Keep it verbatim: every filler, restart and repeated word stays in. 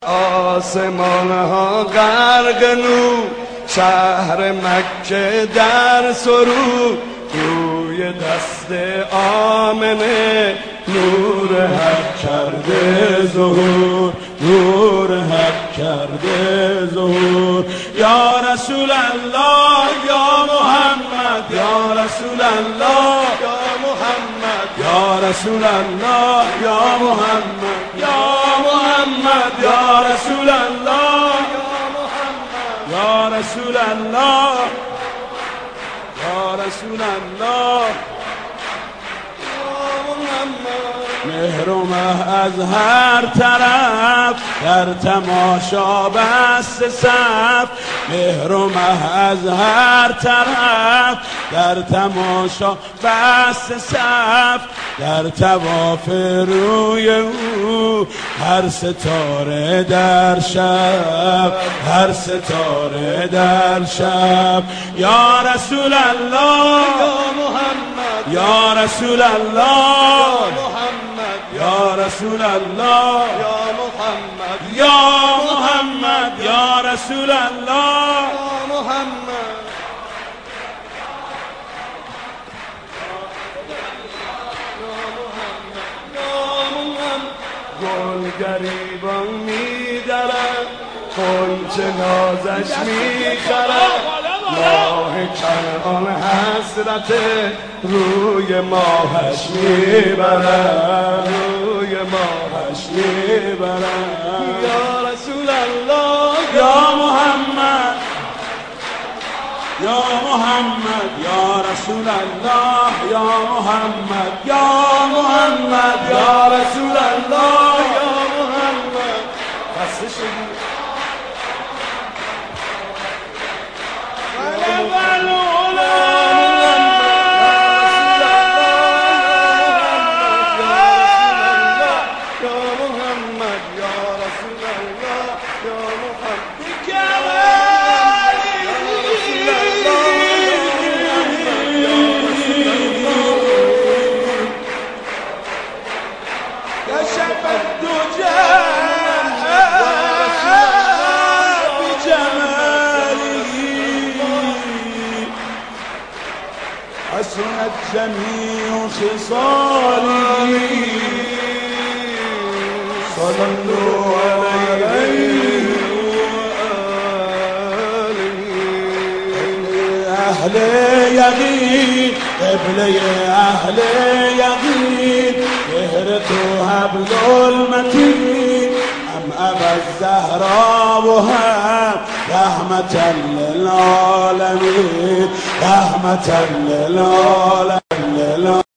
آسمان ها غرق نور، شهر مکه در سرود، روی دست آمنه نور حق کرده ظهور، نور حق کرده ظهور. یا رسول الله یا محمد، یا رسول الله یا محمد، یا رسول الله یا محمد، یا محمد، یا رسول الله یا رسول الله یا رسول الله. مهر و مه از هر طرف در تماشا بست صف، مهر و مه از هر طرف در تماشا بست صف، در طواف روی او هر ستاره در شب، هر ستاره در شب. یا رسول الله یا محمد، یا رسول الله یا رسول الله یا محمد، یا محمد، یا رسول الله یا محمد. گل گریبان می‌درد، غنچه نازش می‌خرد، ماه کنعان حسرت روی ماهش میبرد، روی ماهش میبرد. یا رسول الله یا محمد، یا محمد، یا رسول الله یا محمد، یا محمد، یا رسول الله یا محمد. خسته شدی حسنت جميع خصاله، صلوا عليه وآله. أهل يقين قبلة أهل يقين، يهرق حبل المتين، أم أبا الزهراء وهم رحمة للعالمين، رحمة للعالمين.